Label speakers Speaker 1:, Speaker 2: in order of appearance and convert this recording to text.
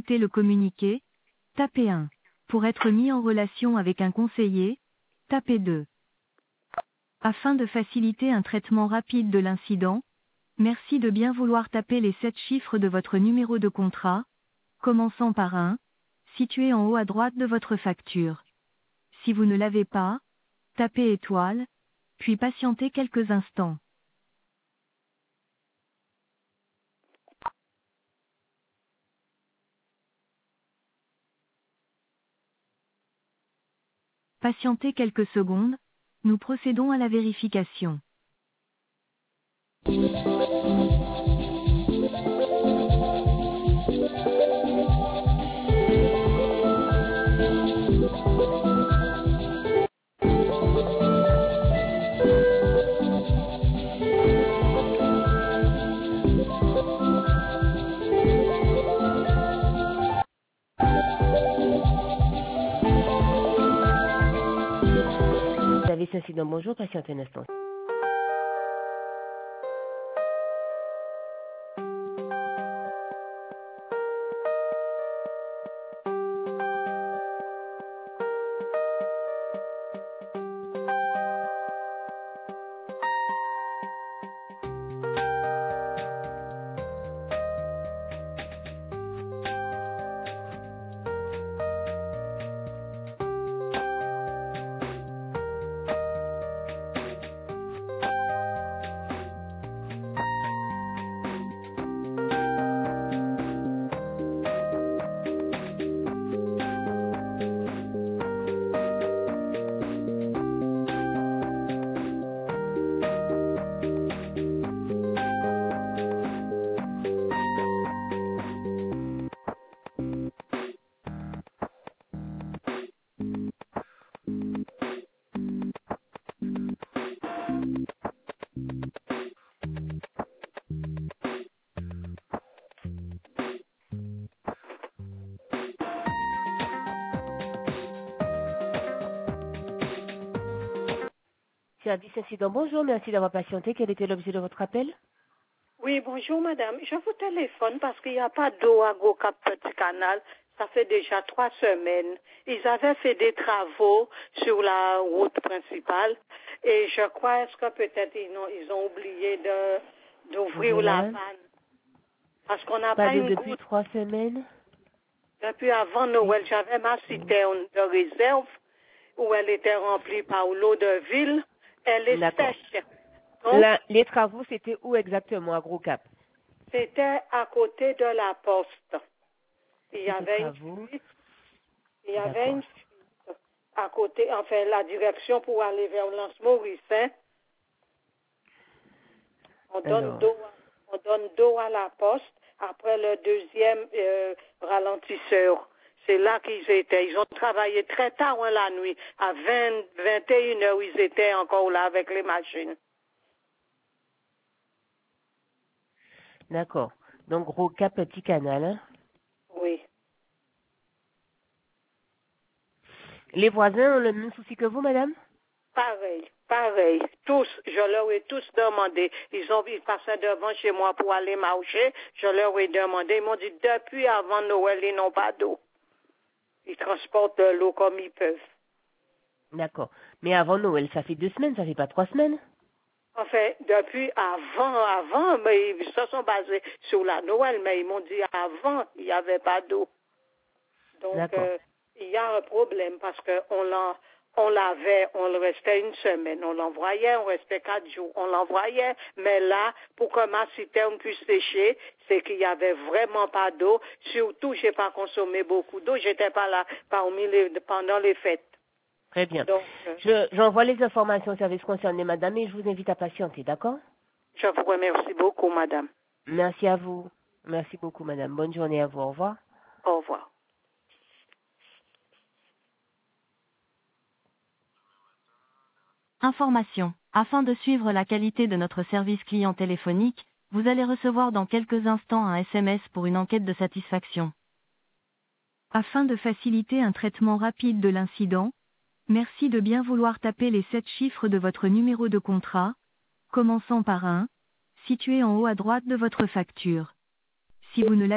Speaker 1: écouter le communiqué, tapez 1. Pour être mis en relation avec un conseiller, tapez 2. Afin de faciliter un traitement rapide de l'incident, merci de bien vouloir taper les 7 chiffres de votre numéro de contrat, commençant par 1, situé en haut à droite de votre facture. Si vous ne l'avez pas, tapez étoile, puis patientez quelques instants. Patientez quelques secondes, nous procédons à la vérification.
Speaker 2: Service incident, bonjour, patientez un instant. Service incident, bonjour, merci d'avoir patienté. Quel était l'objet de votre appel?
Speaker 3: Oui, bonjour madame. Je vous téléphone parce qu'il n'y a pas d'eau à Gros-Cap Petit Canal. Ça fait déjà 3 semaines. Ils avaient fait des travaux sur la route principale et je crois est-ce que peut-être ils ont oublié d'ouvrir la vanne. Parce qu'on n'a pas une
Speaker 2: depuis
Speaker 3: goutte.
Speaker 2: 3 semaines?
Speaker 3: Depuis avant Noël, j'avais ma citerne de réserve où elle était remplie par l'eau de ville. Elle est sèche. Donc,
Speaker 2: les travaux, c'était où exactement à Gros-Cap?
Speaker 3: c'était à côté de la poste. Il y avait une fuite à côté, enfin la direction pour aller vers Lance-Maurice. On donne d'eau à la poste après le deuxième ralentisseur. C'est là qu'ils étaient. Ils ont travaillé très tard la nuit. À 21 heures, ils étaient encore là avec les machines.
Speaker 2: D'accord. Donc, Gros-Cap, Petit Canal. Hein?
Speaker 3: Oui.
Speaker 2: Les voisins ont le même souci que vous, madame?
Speaker 3: Pareil. Tous, je leur ai tous demandé. Ils passaient devant chez moi pour aller marcher. Je leur ai demandé. Ils m'ont dit, depuis avant Noël, ils n'ont pas d'eau. Ils transportent de l'eau comme ils peuvent.
Speaker 2: D'accord. Mais avant Noël, ça fait 2 semaines, ça fait pas 3 semaines?
Speaker 3: Enfin, depuis avant, mais ils se sont basés sur la Noël, mais ils m'ont dit avant, il n'y avait pas d'eau. Donc, il y a un problème parce on l'avait, on le restait une semaine, on l'envoyait, on restait 4 jours, on l'envoyait, mais là, pour que ma citerne puisse sécher, c'est qu'il n'y avait vraiment pas d'eau. Surtout, j'ai pas consommé beaucoup d'eau, j'étais pas là pendant les fêtes.
Speaker 2: Très bien. Donc, j'envoie les informations au service concerné, madame, et je vous invite à patienter, d'accord?
Speaker 3: Je vous remercie beaucoup, madame.
Speaker 2: Merci à vous. Merci beaucoup, madame. Bonne journée à vous. Au revoir.
Speaker 3: Au revoir.
Speaker 1: Information. Afin de suivre la qualité de notre service client téléphonique, vous allez recevoir dans quelques instants un SMS pour une enquête de satisfaction. Afin de faciliter un traitement rapide de l'incident, merci de bien vouloir taper les 7 chiffres de votre numéro de contrat, commençant par 1, situé en haut à droite de votre facture. Si vous ne l'avez